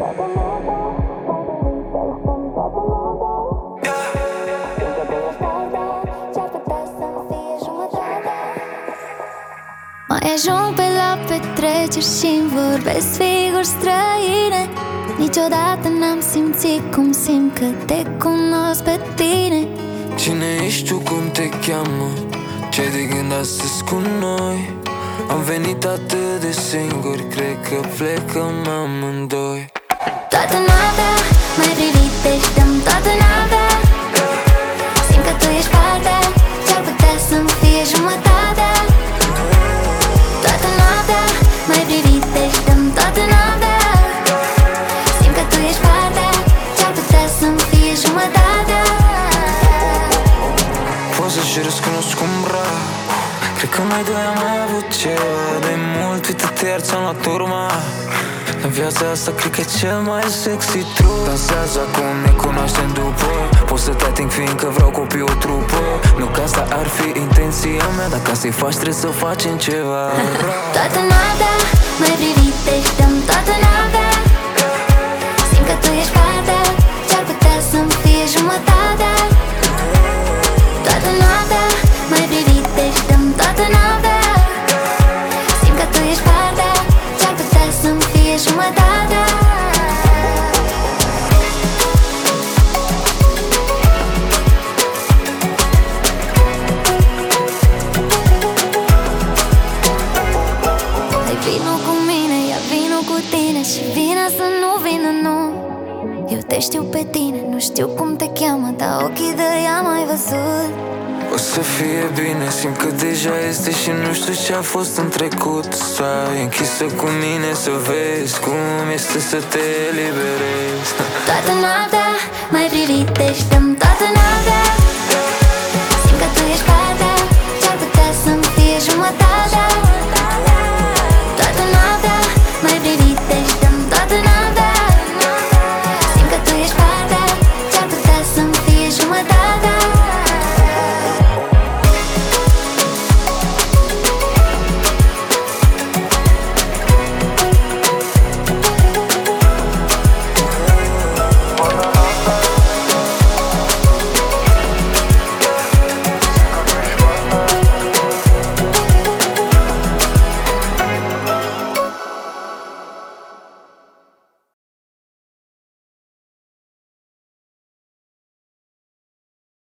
Mai ajung pe la petreceri și-mi vorbesc figuri străine. Niciodată n-am simțit cum simt că te cunosc pe tine. Cine ești tu, cum te cheamă? Ce de gând astăzi cu noi? Am venit atât de singuri, cred că plecăm amândoi. Toată noaptea mai privit, deșteam toată noaptea. Simt că tu ești partea ce-ar putea să-mi fie jumătatea. Toată noaptea mai privit, deșteam toată noaptea. Simt că tu ești partea ce-ar putea să-mi fie jumătatea. Poți să-și răscunosc cum rar. Cred că noi doi am mai avut ceva de mult. Uită-te, iar ți-am luat urma. În viața asta cred că e cel mai sexy trup. Dansează acum, ne cunoaștem după. Poți să te ating fiindcă vreau copii o trupă. Nu că asta ar fi intenția mea, dar ca să-i faci trebuie să facem ceva. Toată noaptea mai privit, deșteam toată noaptea. Simt că tu ești partea ce-ar putea să-mi fie jumătatea. Toată noaptea mai privit, deșteam toată noaptea. Simt că tu ești partea ce-ar putea să-mi fie jumătatea. Hai vino cu mine, ia vino cu tine și vina să nu vină, nu. Eu te știu pe tine, nu știu cum te cheamă, dar ochii de ea m-ai văzut. O să fie bine, simt că deja este și nu știu ce-a fost în trecut. Stai închisă cu mine să vezi cum este să te eliberezi. Toată noaptea mai privit, deșteam toată noaptea.